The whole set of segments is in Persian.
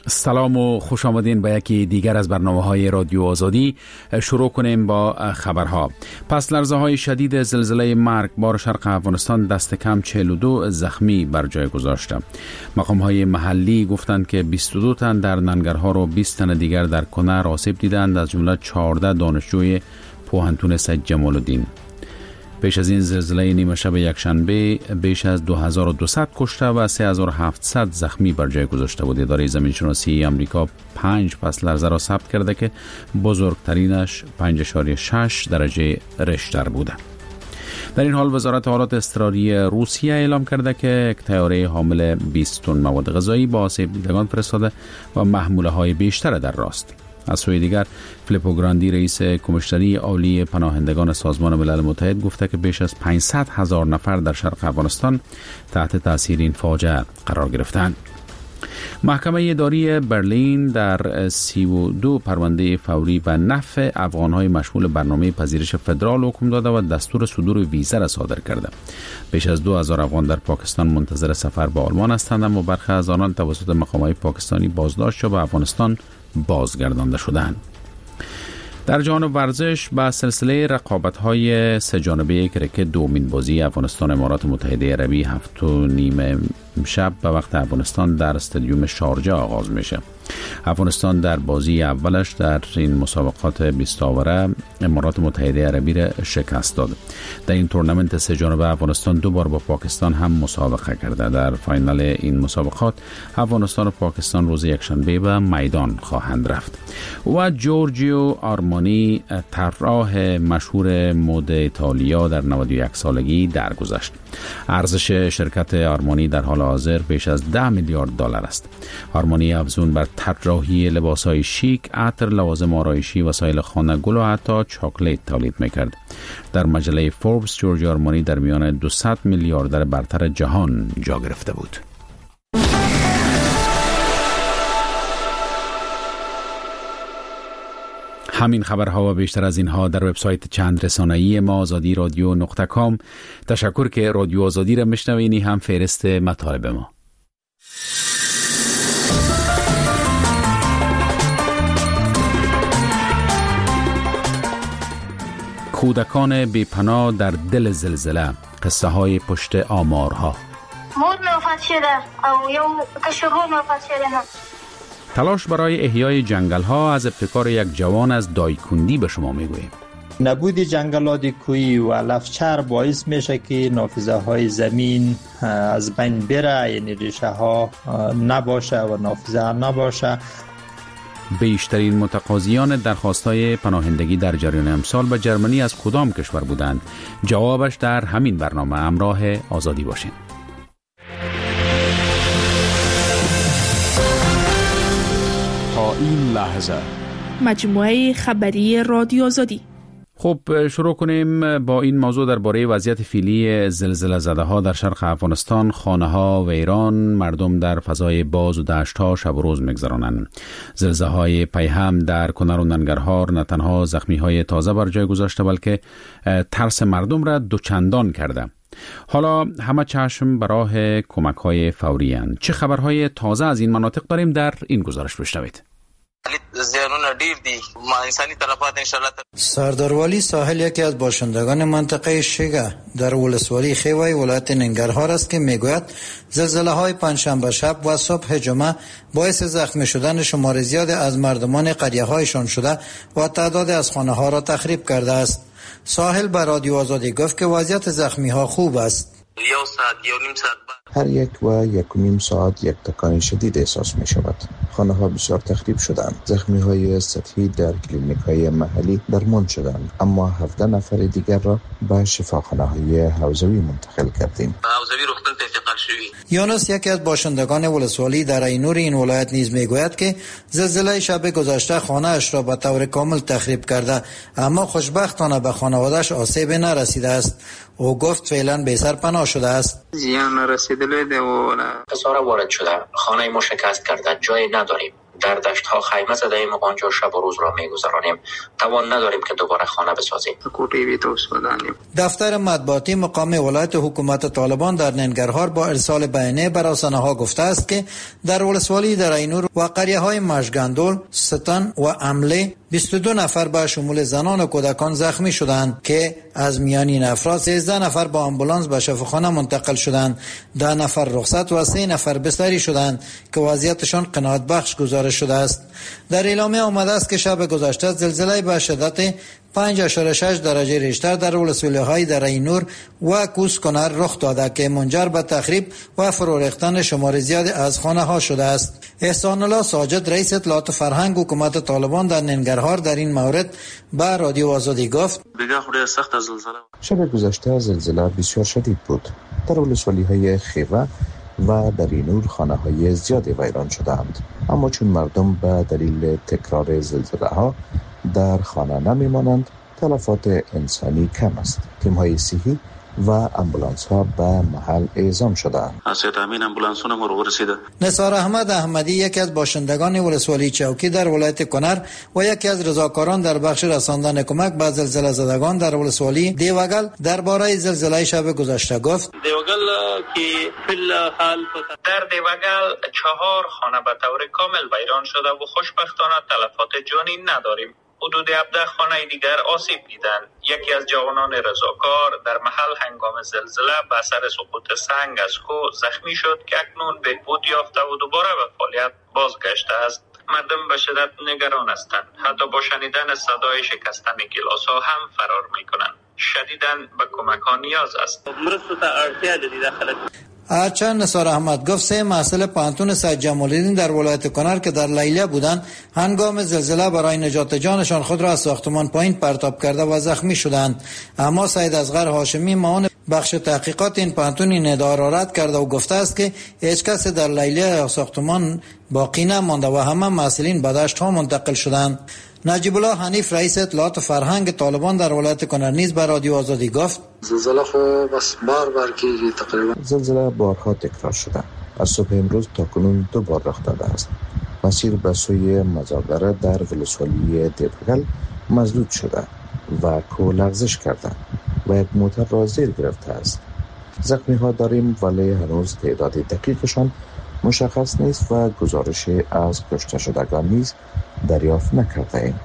سلام و خوش آمدین به یکی دیگر از برنامه‌های رادیو آزادی. شروع کنیم با خبرها. پس لرزه های شدید زلزله مرگبار شرق افغانستان دست کم 42 زخمی بر جای گذاشته. مقام های محلی گفتند که 22 تن در ننگرهار و 20 تن دیگر در کنر آسیب دیدند، از جمله 14 دانشجوی پوهنتون سید جمال الدین. پیش از این زلزله نیمه شب یکشنبه بیش از 2200 کشته و 3700 زخمی بر جای گذاشته بود. اداره زمینشناسی آمریکا 5 پس لرزه را ثبت کرده که بزرگترینش 5.6 درجه ریشتر بوده. در این حال وزارت حالات اضطراری روسیه اعلام کرده که یک طیاره حامل 20 تن مواد غذایی با آسیب دیدگان فرستاده و محموله های بیشتر در راست. از سوی دیگر فیلیپو گراندی رئیس کمیشنری عالی پناهندگان سازمان ملل متحد گفته که بیش از 500,000 نفر در شرق افغانستان تحت تاثیر این فاجعه قرار گرفتند. محکمه اداری برلین در 32 پرونده فوری به نفع افغان‌های مشمول برنامه پذیرش فدرال حکم داده و دستور صدور ویزا را صادر کرده. بیش از 2000 افغان در پاکستان منتظر سفر به آلمان هستند، اما برخی از آنان توسط مقامات پاکستانی بازداشت شده و به افغانستان بازگردانده شدند. در جانب ورزش با سلسله رقابت‌های سه جانبه کرکت دومین بازی افغانستان امارات متحده عربی 7:30 شب به وقت افغانستان در استادیوم شارجه آغاز میشه. افغانستان در بازی اولش در این مسابقات 20 آوره امارات متحده عربی را شکست داد. در این تورنمنت سه جانبه افغانستان 2 بار با پاکستان هم مسابقه کرده. در فاینال این مسابقات افغانستان و پاکستان روز یکشنبه به میدان خواهند رفت. و جورجیو آرمانی طراح مشهور مد ایتالیا در 91 سالگی درگذشت. ارزش شرکت آرمانی در حال حاضر بیش از 10 میلیارد دلار است. آرمانی افزون بر طراحی لباس‌های شیک، عطر، لوازم آرایشی، وسایل خانه، گل و حتی چاکلیت تولید می‌کرد. در مجله فوربس جورجیو آرمانی در میان 200 میلیاردر برتر جهان جا گرفته بود. همین خبرها و بیشتر از اینها در وبسایت چند رسانه‌ای ما azadi-radio.com. تشکر که رادیو آزادی را میشنوینی، هم فهرست مطالب ما. کودکان بی‌پناه در دل زلزله، قصه های پشت آمارها. مور وفات شده او یو کشورو وفات شده. تلاش برای احیای جنگل ها از ابتکار یک جوان از دایکندی به شما میگوییم. نبود جنگلات کوهی و لفچر باعث میشه که نافذه های زمین از بین بره، یعنی ریشه ها نباشه و نافذه نباشه. بیشترین متقاضیان درخواست‌های پناهندگی در جریان امسال به جرمنی از کدام کشور بودند؟ جوابش در همین برنامه. همراه آزادی باشین. تا این لحظه مجموعه خبری رادیو آزادی. خب شروع کنیم با این موضوع درباره وضعیت فعلی زلزله زده ها در شرق افغانستان. خانه ها ویران، مردم در فضای باز و دشت ها شب و روز میگذرانند. زلزله های پیهم در کنر و ننگرهار نه تنها زخمی های تازه بر جای گذاشته بلکه ترس مردم را دوچندان کرده. حالا همه چشم به راه کمک های فوری اند. چه خبرهای تازه از این مناطق داریم؟ در این گزارش بشنوید. سردار والی ساحل یکی از باشندگان منطقه شیگه در ولسوالی خیوای ولایت ننگرهار است که میگوید زلزله های پنجشنبه شب و صبح جمعه باعث زخمی شدن شمار زیاد از مردمان قریه هایشان شده و تعداد از خانه ها را تخریب کرده است. ساحل به رادیو آزادی گفت که وضعیت زخمی ها خوب است. هر 1 و 1.5 ساعت یک تکان شدید احساس می شود. خانه ها بسیار تخریب شدند. زخمی های سطحی در کلینیک های محلی درمان شدند، اما 17 نفر دیگر را به شفاخانه های حوزوی منتقل کردیم. یونس یکی از باشندگان ولسوالی در اینور این ولایت نیز میگوید که زلزله شب گذشته خانه اش را به طور کامل تخریب کرده، اما خوشبختانه به خانواده‌اش آسیب نرسیده است. او گفت فعلا به سر پناه شده است. زیان نرسیده و خسارت وارد شده. خانه ما شکست کرده، جای نداریم. در دشت ها خیمه زده ایم و آنجا شب و روز را میگذرانیم. توان نداریم که دوباره خانه بسازیم. دفتر مطبوعاتی مقام ولایت حکومت طالبان در ننگرهار با ارسال بیانیه بر رسانه‌ها گفته است که در ولسوالی درینور و قریه‌های مشگندول، ستان و عمله 22 نفر به شمول زنان و کودکان زخمی شدند که از میان این افراد 13 نفر با آمبولانس به شفاخانه منتقل شدند، 10 نفر رخصت و 3 نفر بستری شدند که وضعیتشان قناعت بخش گزارش شده است. در اعلامیه آمده است که شب گذشته زلزله به شدت 5.6 درجه ریشتر در ولسوالی‌های درینور و کوس کنر رخ داده که منجر به تخریب و فرو ریختن شمار زیادی از خانه‌ها شده است. احسان الله ساجد رئیس اطلاعات فرهنگ حکومت طالبان در ننگرهار در این مورد به رادیو آزادی گفت: شب گذشته زلزله بسیار شدید بود. در ولسوالی‌های خیوه و درینور خانه‌های زیادی ویران شدند، اما چون مردم به دلیل تکرار زلزله‌ها در خانه نمی‌مانند، تلفات انسانی کم است. تیم‌های صحی و امبولانس ها به محل اعزام شدند. نثار احمد احمدی یکی از باشندگان ولسوالی چوکی در ولایت کنر و یکی از رضاکاران در بخش رساندن کمک به زلزله زدگان در ولسوالی دیوگل درباره زلزله شب گذشته گفت: در دیوگل 4 خانه به طور کامل ویران شده و خوشبختانه تلفات جانی نداریم. حدود 17 خانه دیگر آسیب دیدند. یکی از جوانان رضاکار در محل هنگام زلزله به اثر سقوط سنگ از کوه زخمی شد که اکنون بهبود یافته و دوباره به فعالیت بازگشته است. مردم به شدت نگران هستند. حتی با شنیدن صدای شکستن گلاس‌ها هم فرار می‌کنند. شدیداً به کمک ها نیاز است. هرچند نثار احمد گفت 3 محصل پانتون سید جمال الدین در ولایت کنر که در لیله بودند هنگام زلزله برای نجات جانشان خود را از ساختمان پایین پرتاب کرده و زخمی شدند، اما سید اصغر هاشمی معاون بخش تحقیقات این پانتون این ادعا را رد کرده و گفته است که هیچ کس در لیله ساختمان باقی نمانده و همه محصلین به دشت ها منتقل شدند. نجیب الله حنیف رئیس اطلاعات فرهنگ طالبان در ولایت کنر نیز به رادیو آزادی گفت: زلزله خو بس بار کیږي تقریبا. زلزله بارها تکرار شده. از صبح امروز تا کنون 2 بار رخ داده است. مسیر به سوی مزادره در ولسوالی دیوگل مسدود شده و کوه لغزش کرده و یک موتر را زیر گرفته است. زخمی ها داریم ولی هنوز تعداد دقیقشان مشخص نیست و گزارش از کشته شدگان نیز دریافت نکرده ایم.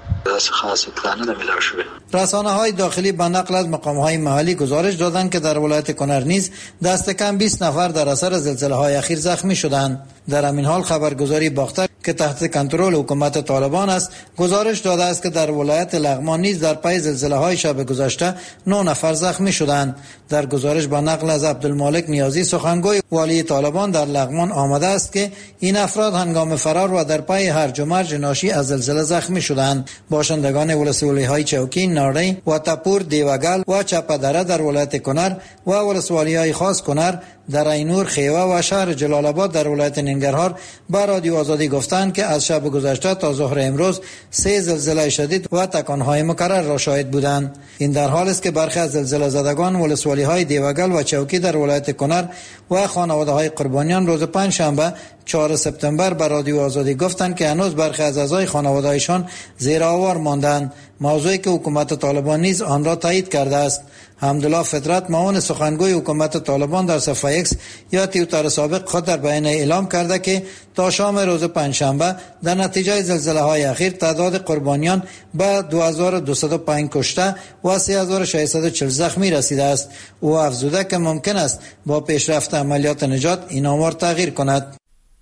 رسانه های داخلی به نقل از مقام های محلی گزارش دادند که در ولایت کنر نیز دست کم 20 نفر در اثر زلزله های اخیر زخمی شدند. در همین حال خبرگزاری باختر که تحت کنترل حکومت طالبان است گزارش داده است که در ولایت لغمان نیز در پی زلزله های شب گذشته 9 نفر زخمی شدند. در گزارش با نقل از عبدالمالک نیازی سخنگوی والی طالبان در لغمان آمده است که این افراد هنگام فرار و در پی هرج و مرج ناشی از زلزله زخمی شدند. باشندگان ولسوالی‌های چوکی، ناری و تپور، دیوگل و چپدره در ولایت کنر و ولسوالی‌های خاص کنر، درینور، خیوه و شهر جلال آباد در ولایت ننگرهار به رادیو آزادی گفتند که از شب گذشته تا ظهر امروز 3 زلزله شدید و تکانهای مکرر را شاهد بودند. این در حالی است که برخی از زلزله زدگان ولسوالی‌های دیوگل و چوکی در ولایت کنر و خانواده‌های قربانیان روز پنجشنبه 4 سپتامبر به رادیو آزادی گفتند که هنوز برخی از اعضای خانواده‌هایشان زیر آوار ماندند، موضوعی که حکومت طالبان نیز آن را تایید کرده است. حمدالله فطرت معاون سخنگوی حکومت طالبان در صفحه ایکس یا توییتر سابق خود در بیانیه اعلام کرده که تا شام روز پنجشنبه در نتیجه زلزله های اخیر تعداد قربانیان به 2205 کشته و 3640 زخمی رسیده است. او افزوده که ممکن است با پیشرفت عملیات نجات این آمار تغییر کند.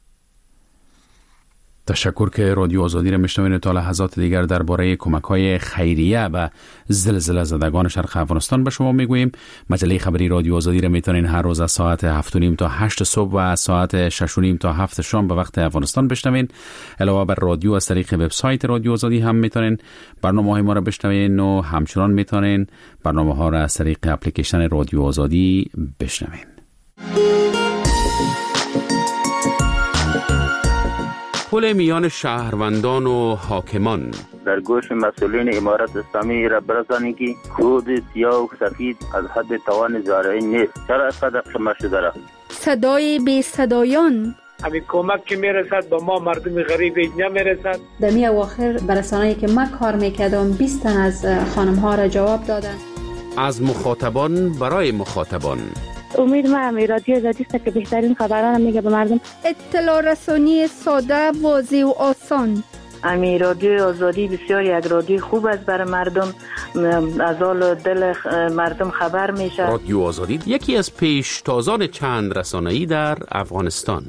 تشکر که رادیو آزادی را میشنوید. تا لحظات دیگر درباره کمک‌های خیریه و زلزله زدگان شرق افغانستان به شما میگوییم. مجله خبری رادیو آزادی را میتونین هر روز از ساعت 7:30 تا 8 صبح و ساعت 6:30 تا 7 شام به وقت افغانستان بشنوین. علاوه بر رادیو از طریق وبسایت رادیو آزادی هم میتونین برنامه‌های ما را بشنوین و همچنان میتونین برنامه‌ها را از طریق اپلیکیشن رادیو آزادی بشنوین. پل میان شهروندان و حاکمان در گوش مسئولین امارت اسلامی را برسانید که کود سیاه و سفید از حد توان زارعین نیست. چرا اینقدر شما شده را؟ صدای بی صدایان همین کمک که میرسد به ما مردم غریب نمیرسد. در می اواخر برسانه‌ای که من کار میکردم 20 تن از خانم ها را جواب دادن. از مخاطبان برای مخاطبان. امید ما رادیو آزادی است که بهترین خبران میگه به مردم. اطلاع رسانی ساده، واضح و آسان. رادیو آزادی بسیار یک رادیو خوب است برای مردم، از حال دل مردم خبر میشه. رادیو آزادی یکی از پیشتازان چند رسانه‌ای در افغانستان.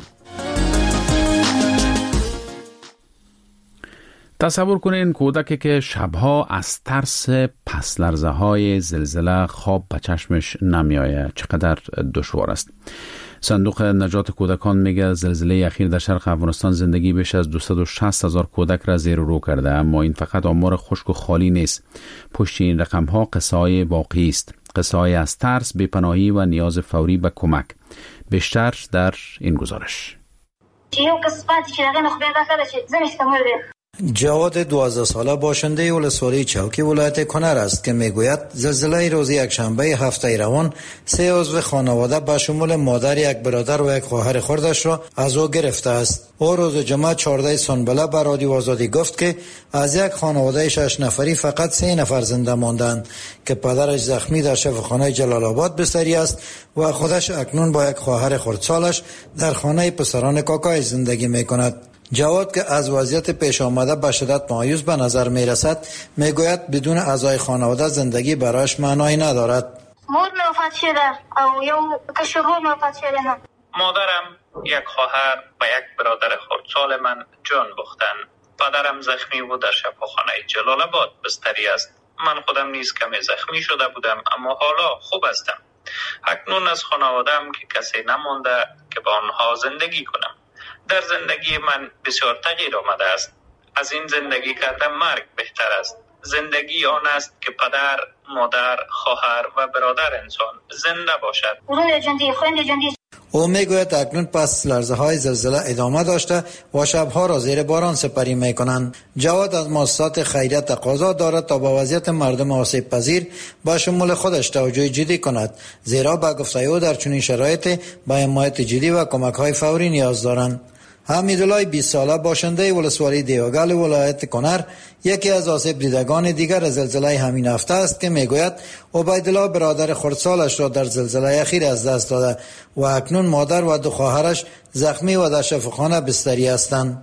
تصور کنین کودکی که شبها از ترس پس لرزه های زلزله خواب به چشمش نمیآید چقدر دشوار است. صندوق نجات کودکان میگه زلزله اخیر در شرق افغانستان زندگی بیش از 260,000 کودک را زیر و رو کرده، اما این فقط آمار خشک و خالی نیست. پشت این رقم ها قصه‌های واقعی است، قصه‌های از ترس، بی‌پناهی و نیاز فوری به کمک. بیشتر در این گزارش. جواد 12 ساله باشنده ولسوالی چوکی ولایت کنر است که میگوید زلزله روز یکشنبه هفته روان 3 عضو خانواده به شمول مادر، یک برادر و یک خواهر خردش را از او گرفته است. او روز جمعه 14 سنبله به رادیو آزادی گفت که از یک خانواده 6 نفری فقط 3 نفر زنده ماندند که پدرش زخمی در شفاخانه جلال آباد بستری است و خودش اکنون با یک خواهر خردسالش در خانه پسران کاکای زندگی میکند. جواد که از وضعیت پیش آمده به شدت مایوس به نظر می رسد، می گوید بدون اعضای خانواده زندگی برایش معنایی ندارد. مور می وفات شده او یو کشورور می وفات شده. مادرم، یک خواهر و یک برادر خردسال من جان باختن. پدرم زخمی بود، در شفاخانه جلال آباد بستری است. من خودم نیز کمی زخمی شده بودم، اما حالا خوب هستم. اکنون از خانواده‌ام که کسی نمانده که با آنها زندگی کنم. در زندگی من بسیار تغییر آمده است. از این زندگی کردن مرگ بهتر است. زندگی آن است که پدر، مادر، خواهر و برادر انسان زنده باشد. او میگوید اکنون پس لرزه های زلزله ادامه داشته و شبها را زیر باران سپری میکنند. جواد از مؤسسات خیریه تقاضا دارد تا با وضعیت مردم آسیب پذیر با شمول خودش توجه جدی کند، زیرا به گفته او در چنین شرایط به حمایت جدی و کمک های فوری نیاز دارند. حمیدالله 20 ساله باشنده ولسوالی دیوگل ولایت کنر یکی از آسیب دیدگان دیگر زلزله همین هفته است که میگوید عبیدالله برادر خردسالش را در زلزله اخیر از دست داده و اکنون مادر و 2 خواهرش زخمی و در شفاخانه بستری هستند.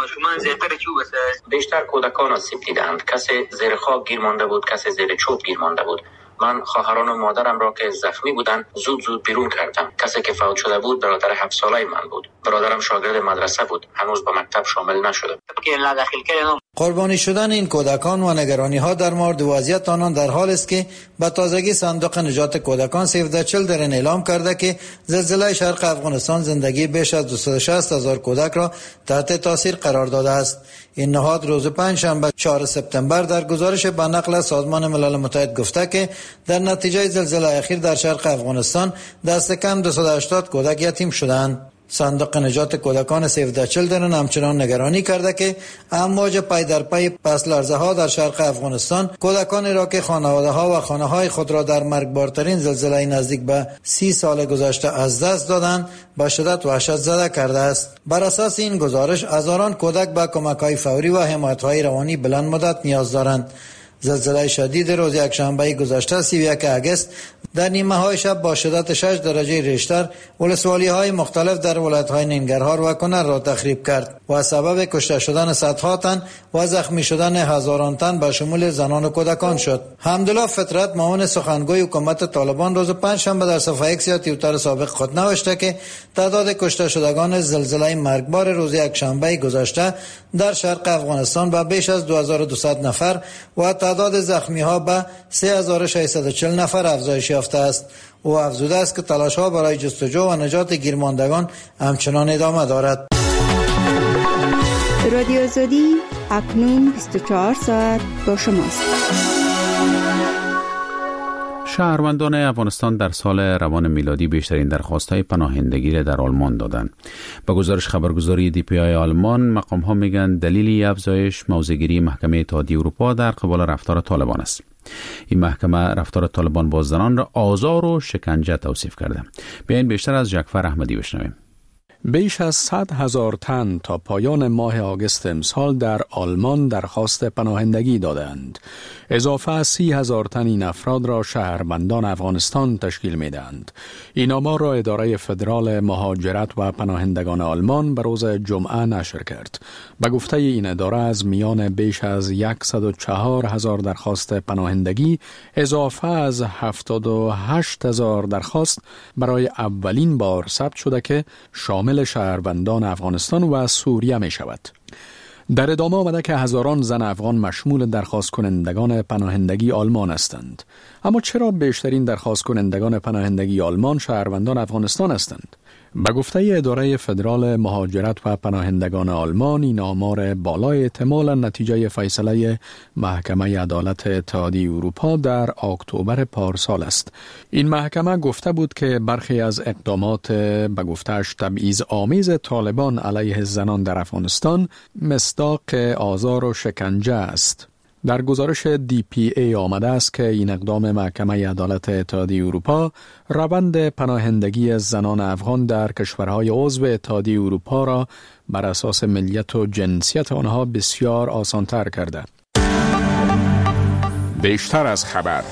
بیشتر کودکان آسیب دیدند. کسی زیر خاک گیر مانده بود، کسی زیر چوب گیر مانده بود. من خواهران و مادرم را که زخمی بودند زود بیرون کردم. کسی که فوت شده بود برادر 7 ساله من بود. برادرم شاگرد مدرسه بود، هنوز به مکتب شامل نشده. قربانی شدن این کودکان و نگرانی ها در مورد وضعیت آنان در حال است که به تازگی صندوق نجات کودکان 1340 در این اعلام کرده که زلزله شرق افغانستان زندگی بیش از 260,000 کودک را تحت تاثیر قرار داده است. این نهاد روز پنجشنبه 4 سپتامبر در گزارش به نقل از سازمان ملل متحد گفته که در نتیجه زلزله اخیر در شرق افغانستان دست کم 280 کودک یتیم شدند. صندوق نجات کودکان 1340 در همچنان نگرانی کرده که امواج پی در پی پس لرزه ها در شرق افغانستان کودکانی را که خانواده ها و خانه های خود را در مرگبارترین زلزله نزدیک به 30 سال گذشته از دست دادند به شدت وحشت زده کرده است. بر اساس این گزارش هزاران کودک به کمک های فوری و حمایت های روانی بلند مدت نیاز دارند. زلزله شدید روز یکشنبه گذشته 31 اگست در نیمه های شب با شدت 6 درجه ریشتر ولسوالی های مختلف در ولایت های ننگرهار و کنر را تخریب کرد و سبب کشته شدن صدها تن و زخمی شدن هزاران تن به شمول زنان و کودکان شد. حمدالله فطرت معاون سخنگوی حکومت طالبان روز پنجشنبه در صفحه ایکس یا توییتر سابق خود نوشته که تعداد کشته شدگان زلزله مرگبار روز یکشنبه گذشته در شرق افغانستان به بیش از 2200 نفر و تعداد زخمی ها به 3640 نفر افزایش یافته است. او افزوده است که تلاش ها برای جستجو و نجات گیرماندگان همچنان ادامه دارد. رادیو آزادی اکنون 24 ساعت با شماست. شهروندان افغانستان در سال روان میلادی بیشترین درخواست‌های پناهندگی را در آلمان دادند. با گزارش خبرگزاری DPI آلمان، مقام‌ها میگن دلیلی افزایش موضع‌گیری محکمه اتحادیه اروپا در قبال رفتار طالبان است. این محکمه رفتار طالبان با زنان را آزار و شکنجه توصیف کرده. بیاین بیشتر از جعفر احمدی بشنویم. بیش از 100,000 تن تا پایان ماه آگوست امسال در آلمان درخواست پناهندگی دادند. اضافه از 30,000 تن این افراد را شهروندان افغانستان تشکیل می‌دهند. این آمار را اداره فدرال مهاجرت و پناهندگان آلمان به روز جمعه نشر کرد. به گفته این اداره از میان بیش از 104,000 درخواست پناهندگی اضافه از 78,000 درخواست برای اولین بار ثبت شده که شامل شهروندان افغانستان و سوریه می شود. در ادامه آمده که هزاران زن افغان مشمول درخواست کنندگان پناهندگی آلمان هستند. اما چرا بیشترین درخواست کنندگان پناهندگی آلمان شهروندان افغانستان هستند؟ به گفته اداره فدرال مهاجرت و پناهندگان آلمان، این آمار بالای احتمالاً نتیجه فیصله محکمه عدالت اتحادیه اروپا در اکتبر پارسال است. این محکمه گفته بود که برخی از اقدامات به گفته‌اش تبعیض آمیز طالبان علیه زنان در افغانستان مصداق آزار و شکنجه است. در گزارش DPA آمده است که این اقدام محکمه عدالت اتحادیه اروپا روند پناهندگی زنان افغان در کشورهای عضو اتحادیه اروپا را بر اساس ملیت و جنسیت آنها بسیار آسان‌تر کرده. بیشتر از خبر.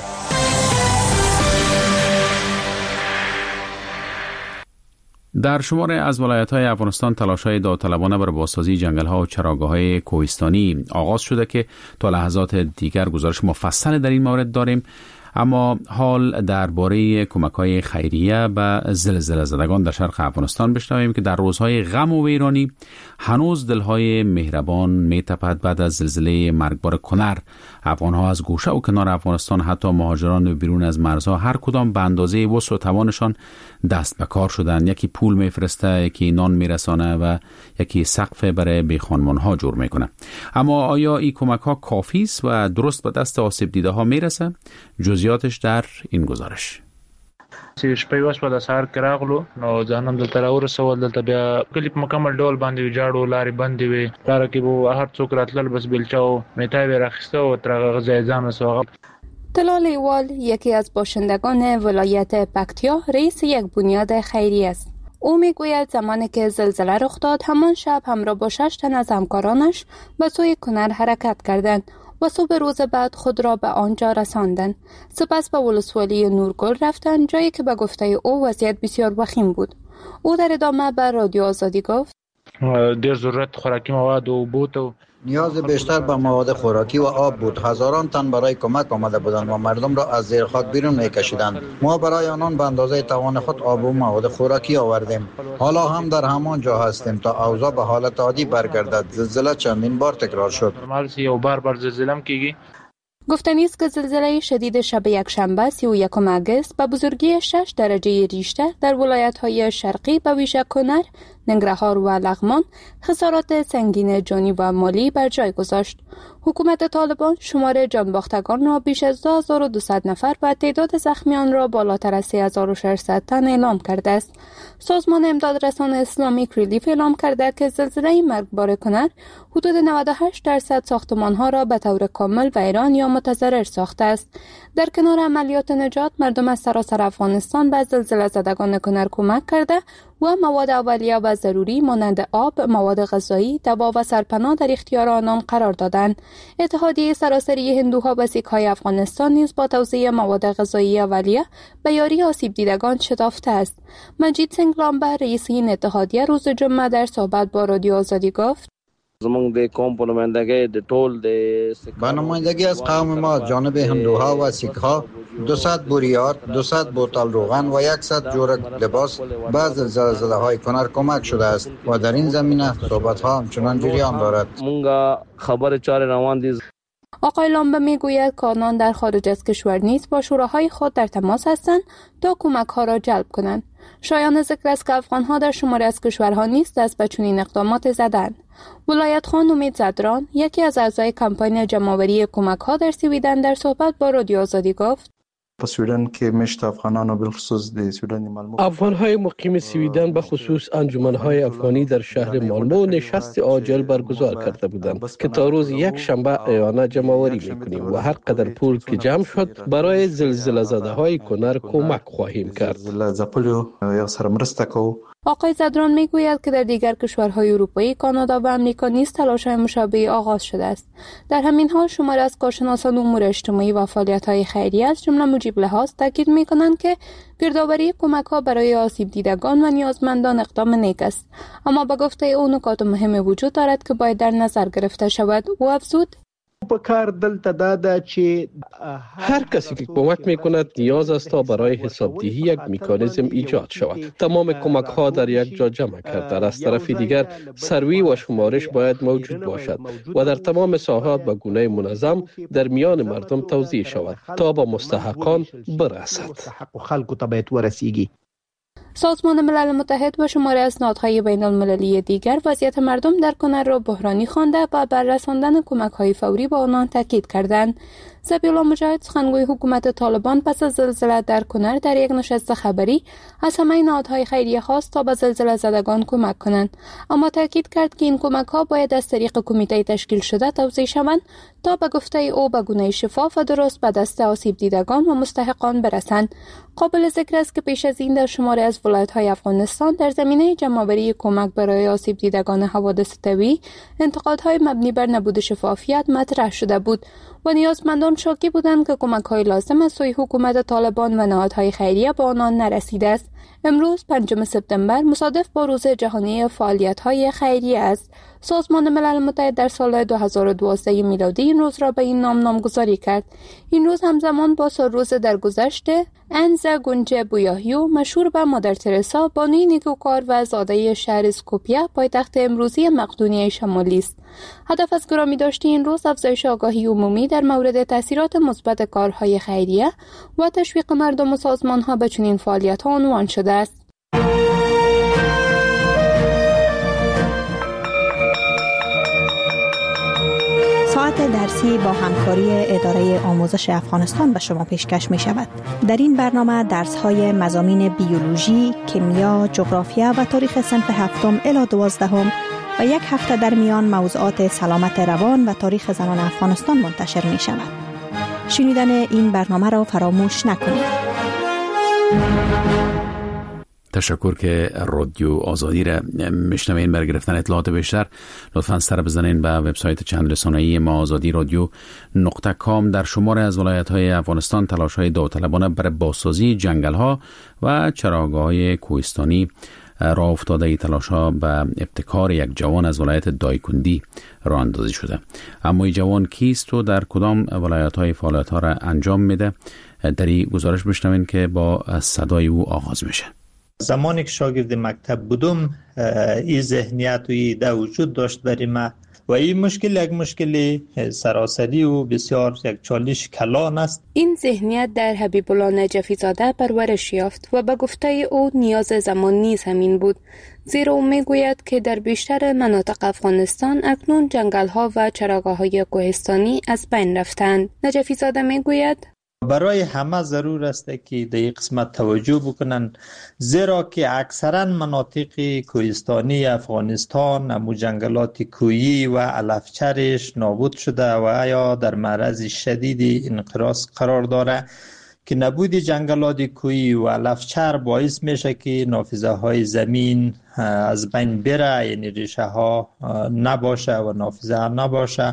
در شمار از ولایت‌های افغانستان تلاش‌های داوطلبانه برای بازسازی جنگل‌ها و چراگاه‌های کوهستانی آغاز شده که تا لحظات دیگر گزارش مفصل در این مورد داریم. اما حال درباره کمک‌های خیریه به زلزله زدگان در شرق افغانستان بشنویم که در روزهای غم و ویرانی هنوز دلهای مهربان میتپد. بعد از زلزله مرگبار کنر، افغان‌ها از گوشه و کنار افغانستان، حتی مهاجران بیرون از مرزها، هر کدام به اندازه وسع و توانشان دست به کار شدند. یکی پول میفرسته، یکی نان میرسانه و یکی سقف برای بیخانمان‌ها جور میکنه. اما آیا این کمک‌ها کافی است و درست به دست آسیب دیده‌ها میرسه؟ جزئیاتش در این گزارش. چې شپې وس په سهار کې راغلو نو ځانم دلته راورسول. دلته بیا کلی په مکمل ډول باندې ویجاړو، لارې بندې وي، لاره کې به هر څوک راتلل، بس بیلچه و میتای راخسته و تر غزای ځان سوغ. طلال ایوال یکی از باشندگان ولایت پکتیا رئیس یک بنیاد خیری است. او میگوید زمانی که زلزله رخ داد همان شب همراه با 6 تن از همکارانش به سوی کنر حرکت کردند و صبح روز بعد خود را به آنجا رساندند. سپس به ولسوالی نورگل رفتند، جایی که به گفته او وضعیت بسیار وخیم بود. او در ادامه به رادیو آزادی گفت: دیر ضرورت خوراکی مواد و بود و نیاز بیشتر به مواد خوراکی و آب بود. هزاران تن برای کمک آمده بودند و مردم را از زیر خاک بیرون می‌کشیدند. ما برای آنان به اندازه توان خود آب و مواد خوراکی آوردیم. حالا هم در همان جا هستیم تا اوضاع به حالت عادی برگردد. زلزله چندین بار تکرار شد. گفتنی است که زلزله شدید شب یکشنبه 31 آگوست به بزرگی 6 درجه ریشتر در ولایت‌های شرقی به ویژه کنر، ننگرهار و لغمان خسارات سنگین جانی و مالی بر جای گذاشت. حکومت طالبان شمار جانباختگان را بیش از 2200 نفر و تعداد زخمیان را بالاتر از 3600 تن اعلام کرده است. سازمان امدادرسان اسلامیک ریلیف اعلام کرده که زلزله مرگبار کنر حدود 98% ساختمان‌ها را به طور کامل ویران یا متضرر ساخته است. در کنار عملیات نجات، مردم از سراسر افغانستان به زلزله زدگان کنر کمک کرده و مواد اولیه و ضروری مانند آب، مواد غذایی، دوا و سرپناه در اختیار آنان قرار دادند. اتحادیه سراسری هندوها و سیک‌های افغانستان نیز با توزیع مواد غذایی اولیه به یاری آسیب دیدگان شتافته است. مجید سنگلامبر رئیس این اتحادیه روز جمعه در صحبت با رادیو آزادی گفت: با نمایندگی از قوم ما جانب هندوها و سیکها 200 بوریار، 200 بوتل روغن و 100 جورک لباس به زلزله‌های کنر کمک شده است و در این زمینه صحبت‌ها همچنان جریان دارد. آقای لامبه میگوید که آنان در خارج از کشور نیز با شوراهای خود در تماس هستند تا کمک‌ها را جلب کنند. شایان ذکر است که افغان‌ها در شماری از کشورها نیز دست به چنین اقدامات زدند. ولایت خان امید زدران، یکی از اعضای کمپاین جمع‌آوری کمک‌ها در سویدن، در صحبت با رادیو آزادی گفت: په سویدن کې مشت افغانان و بالخصوص د سویدن مالمو افغان‌های مقیم سویدن به خصوص انجمن‌های افغانی در شهر مالمو نشست عاجل برگزار کرده بودند که تا روز یک شنبه ایانه جمع‌آوری می‌کنیم و هر قدر پول که جمع شد برای زلزله زده‌های کنر کمک خواهیم کرد. زلزله زپلو یا سره مرسته کوو. آقای زدران میگوید که در دیگر کشورهای اروپایی، کانادا و امریکا نیز تلاش‌های مشابهی آغاز شده است. در همین حال شماری از کارشناسان امور اجتماعی و فعالیت‌های خیریه از جمله مجیب لحاظ تاکید می‌کنند که گردآوری کمک‌ها برای آسیب دیدگان و نیازمندان اقدام نیک است، اما به گفته او نکات مهم وجود دارد که باید در نظر گرفته شود. او افزود: هر کسی که کمک میکند نیاز است تا برای حسابدهی یک مکانیزم ایجاد شود. تمام کمک ها در یک جا جمع کرده. از طرف دیگر سروی و شمارش باید موجود باشد و در تمام ساحات به گونه منظم در میان مردم توزیع شود تا به مستحقان برسد. سازمان ملل متحد و شماری از نهادهای بین المللی دیگر وضعیت مردم در کنر را بحرانی خوانده و بر رساندن کمک‌های فوری به آنان تاکید کردند. ذبیح‌الله مجاهد، سخنگوی حکومت طالبان پس از زلزله در کنر، در یک نشست خبری از همه نهادهای خیریه خواست تا به زلزله زدگان کمک کنند، اما تاکید کرد که این کمک‌ها باید از طریق کمیته تشکیل شده توزیع شوند تا به گفته او به گونه شفاف و درست به دست آسیب دیدگان و مستحقان برسند. قابل ذکر است که پیش از این در شماری از ولایت‌های افغانستان در زمینه جمع‌آوری کمک برای آسیب دیدگان حوادث طبیعی انتقادهای مبنی بر نبود شفافیت مطرح شده بود و نیازمندان شاکی بودند که کمک‌های لازم از سوی حکومت طالبان و نهادهای خیریه به آنان نرسیده است. امروز 5 سپتامبر مصادف با روز جهانی فعالیت‌های خیریه است. سازمان ملل متحد در سال 2012 میلادی این روز را به این نام نامگذاری کرد. این روز همزمان با روز درگذشته انزا گونجه بویاهیو، مشهور به مادر ترسا، بانوی نیکوکار و زاده شهر اسکوپیه، پایتخت امروزی مقدونیه شمالی است. هدف از گرامی داشته این روز افزایش آگاهی عمومی در مورد تاثیرات مثبت کارهای خیریه و تشویق مردم و سازمان‌ها به چنین فعالیت‌ها عنوان شده است. ساعت درسی با همکاری اداره آموزش افغانستان به شما پیشکش می شود. در این برنامه درس‌های مضامین بیولوژی، کیمیا، جغرافیا و تاریخ صنف 7 الی 12 و یک هفته در میان موضوعات سلامت روان و تاریخ زنان افغانستان منتشر می شود. شنیدن این برنامه را فراموش نکنید. تشکر که رادیو آزادی را میشنوین. برای گرفتن اطلاعات بیشتر لطفاً سر بزنین به وبسایت چند رسانه‌ای ما azadi-radio.com. در شماره از ولایت‌های افغانستان تلاش‌های داوطلبانه برای بازسازی جنگل‌ها و چراگاه‌های کوهستانی راه افتاده. ای تلاش‌ها به ابتکار یک جوان از ولایت دایکندی راه اندازی شده. اما این جوان کیست و در کدام ولایت‌های فعالیت‌ها را انجام میده؟ در این گزارش بشنوین که با صدای او آغاز میشه. زمانی که شاگرد مکتب بودم این ذهنیت و ایده وجود داشت برای من و این مشکل یک مشکل سراسری و بسیار یک چالش کلان است. این ذهنیت در حبیب الله نجفی زاده پرورش یافت و به گفته او نیاز زمان نیز همین بود، زیرا او میگوید که در بیشتر مناطق افغانستان اکنون جنگل‌ها و چراگاه‌های کوهستانی از بین رفتند. نجفی زاده میگوید برای همه ضرور است که در این قسمت توجه بکنن، زیرا که اکثرا مناطق کوهستانی افغانستان امو جنگلات کوهی و علفچرش نابود شده و یا در معرض شدید انقراض قرار داره که نبود جنگلات کوهی و علفچر باعث میشه که نافذه های زمین از بین بره، یعنی ریشه ها نباشه و نافذه نباشه،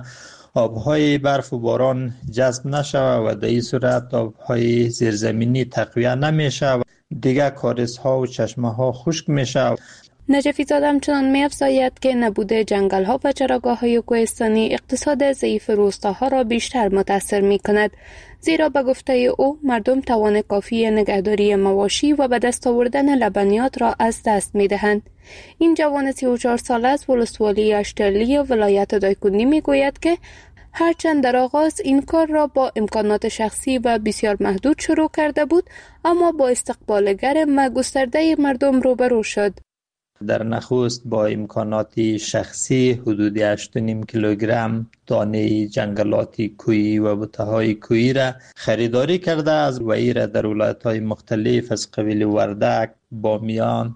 آبهای برف و باران جذب نشه و در این صورت آبهای زیرزمینی تقویه نمیشه و دیگه کاریزها و چشمه ها خشک میشه. نجفی زاده همچنان می‌افزاید که نبود جنگل‌ها و چراگاه‌های کوهستانی اقتصاد ضعیف روستاها را بیشتر متاثر می‌کند، زیرا به گفته او مردم توان کافی نگهداری مواشی و به دست آوردن لبنیات را از دست می‌دهند. این جوان 34 ساله از ولسوالی اشترلی ولایت دایکندی می‌گوید که هرچند در آغاز این کار را با امکانات شخصی و بسیار محدود شروع کرده بود، اما با استقبال گرم و گسترده مردم روبرو شد. در نخست با امکانات شخصی حدود 8.5 کیلوگرم دانه جنگلات کوهی و بوته‌های کوهی را خریداری کرده از وی را در ولایت‌های مختلف از قبیل وردک، بامیان،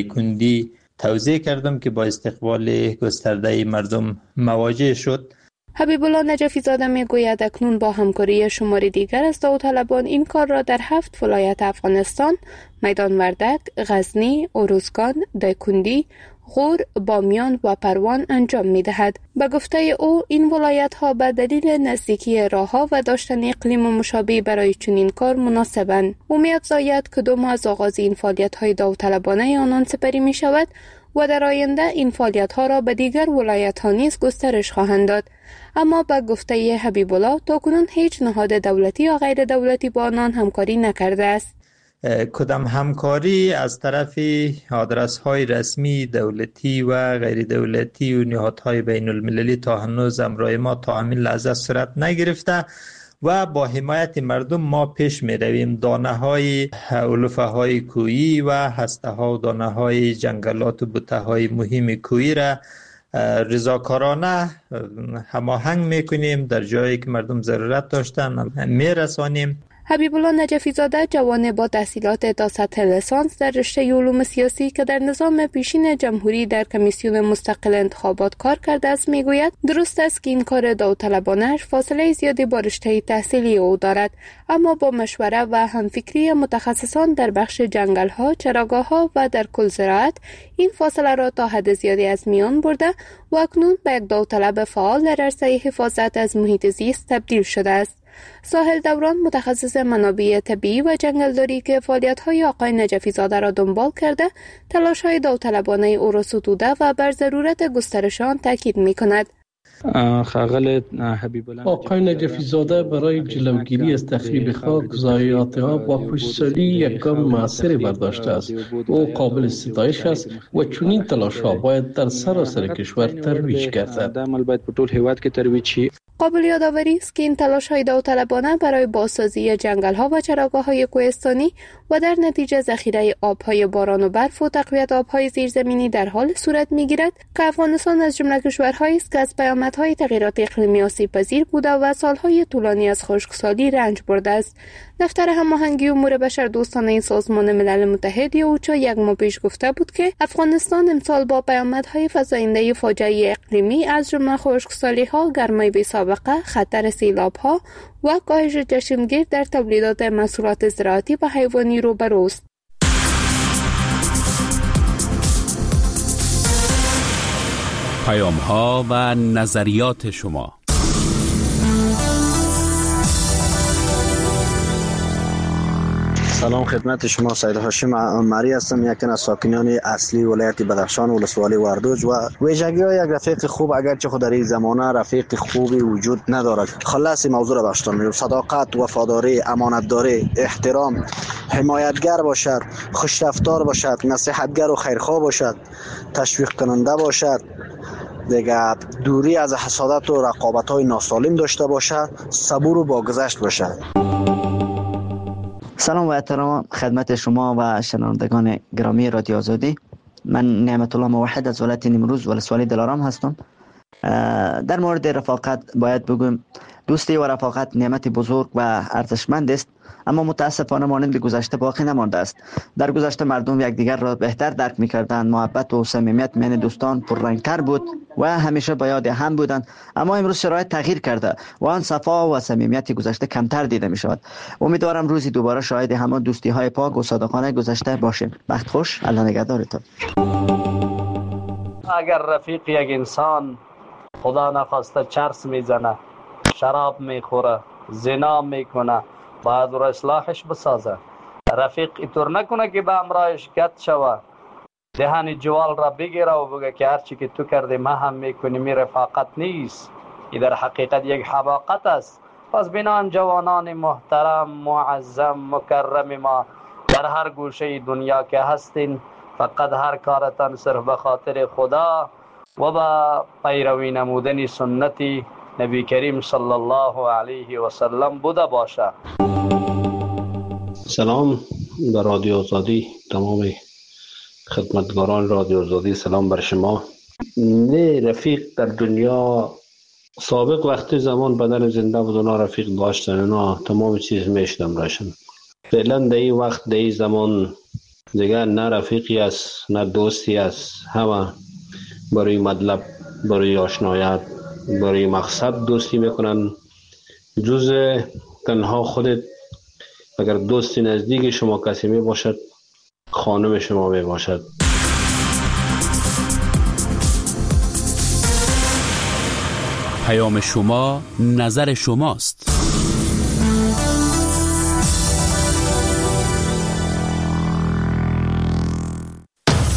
دایکندی توزیع کردم که با استقبال گسترده مردم مواجه شد. حبیب الله نجفی زاده میگوید اکنون با همکاری شماری دیگر از داوطلبان این کار را در 7 ولایت افغانستان، میدان وردک، غزنی، اروزگان، دایکندی، غور، بامیان و پروان انجام می دهد. به گفته او این ولایت ها به دلیل نزدیکی راه ها و داشتن اقلیم مشابه برای چنین کار مناسبند. او می افزاید که 2 ماه از آغاز این فعالیت های داوطلبانه آنان سپری می شود و در آینده این فعالیت ها را به دیگر ولایت ها نیز گسترش خواهند داد. اما به گفته حبیب الله تاکنون هیچ نهاد دولتی یا غیر دولتی با آنان همکاری نکرده است. کدام همکاری از طرف آدرس های رسمی دولتی و غیر دولتی و نهادهای بین المللی تا هنوز امرای ما تا همین لحظه صورت نگرفته و با حمایت مردم ما پیش می رویم. دانه های علوفه های کویی و هسته ها و دانه های جنگلات و بوته های مهم کویی را رضاکارانه هماهنگ میکنیم، در جایی که مردم ضرورت داشتن میرسانیم. حبیب الله نجفی زاده جوان با تحصیلات تا سطح لیسانس در رشته علوم سیاسی که در نظام پیشین جمهوری در کمیسیون مستقل انتخابات کار کرده است میگوید درست است که این کار داوطلبانه‌اش فاصله زیادی با رشته تحصیلی او دارد، اما با مشوره و همفکری متخصصان در بخش جنگل‌ها، چراگاه‌ها و در کل زراعت این فاصله را تا حد زیادی از میان برده و اکنون به یک داوطلب فعال در عرصه حفاظت از محیط زیست تبدیل شده است. ساحل دوران متخصص منابع طبیعی و جنگلداری که فعالیت‌های آقای نجفی زاده را دنبال کرده، تلاش‌های داوطلبانه او را ستوده و بر ضرورت گسترش آن تاکید می‌کند. آقای نجفی زاده برای جلوگیری از تخریب خاک، ضایعات آب و پشتسالی یک گام موثری برداشته است. او قابل ستایش است و چنین تلاش‌ها باید در سراسر کشور ترویج گردد. قابل یادآوری است که این تلاش‌های داوطلبانه برای بازسازی جنگل‌ها و چراگاه‌های کوهستانی و در نتیجه ذخیره آب‌های باران و برف و تقویت آب‌های زیرزمینی در حال صورت می‌گیرد که افغانستان از جمله کشورهایی است که از پیامدهای تغییرات اقلیمی آسیب‌پذیر بوده و سال‌های طولانی از خشکسالی رنج برده است. دفتر هماهنگی امور بشردوستانه سازمان ملل متحد یا اوچا یک ماه پیش گفته بود که افغانستان امسال با پیامدهای فزاینده فاجعه اقلیمی از جمله خشکسالی‌ها، گرمای بی‌سابقه، خطر سیلاب‌ها و کاهش چشمگیر در تولیدات محصولات زراعتی و حیوانی روبروست. پیام‌ها و نظریات شما. سلام خدمت شما، سید هاشم عمری هستم، یکی از ساکنان اصلی ولایت بدخشان ولسوالی وردوج و ویژگی‌های یک رفیق خوب اگرچه خود در این زمانه رفیق خوبی وجود ندارد. خلاص موضوع را بخشتم می‌کنم. صداقت، وفاداری، امانتداری، احترام، حمایتگر باشد، خوشرفتار باشد، نصیحتگر و خیرخواه باشد، تشویق کننده باشد، دیگه دوری از حسادت و رقابت‌های ناسالم داشته باشد، صبور و باگذشت باشد. سلام و احترام خدمت شما و شنوندگان گرامی رادیو آزادی. من نعمت الله موحد از ولایت نیمروز ولسوالی دلارام هستم. در مورد رفاقت باید بگویم دوستی و رفاقت نعمت بزرگ و ارزشمند است، اما متاسفانه مانند گذشته باقی نمانده است. در گذشته مردم یکدیگر را بهتر درک می‌کردند، محبت و صمیمیت میان دوستان پررنگ‌تر بود و همیشه به یاد هم بودند، اما امروز شرایط تغییر کرده و آن صفا و صمیمیت گذشته کمتر دیده می‌شود. امیدوارم روزی دوباره شاهد همان دوستی‌های پاک و صادقانه گذشته باشیم. بخت خوش، الله نگهدارتان. اگر رفیق یک انسان خدا نخواسته چرس میزنه، شراب میخوره، زنا میکنه، باید رو اصلاحش بسازه. رفیق اینطور نکنه که به امرایش گت شوه، دهن جوال را بگیره و بگه که هرچی که تو کردی ما هم میکنیم. رفاقت نیست، این در حقیقت یک حماقت است. پس بنان جوانان محترم، معظم، مکرم ما در هر گوشه دنیا که هستین، فقط هر کارتان صرف به خاطر خدا و با پیروی نمودن سنت نبی کریم صلی الله علیه و سلم بوده باشه. سلام به رادیو آزادی، تمام خدمتگاران رادیو آزادی، سلام بر شما. نه رفیق در دنیا سابق وقتی زمان بدن زنده بود اونا رفیق داشتن، اونا تمام چیز میشدم راشن. فعلا در این وقت در این زمان دیگه نه رفیقی است نه دوستی است، همه برای مطلب، برای آشنایت برای مقصد دوستی میکنن. جز تنها خودت اگر دوستی نزدیک شما کسی می باشد، خانم شما می باشد. پیام شما، نظر شماست.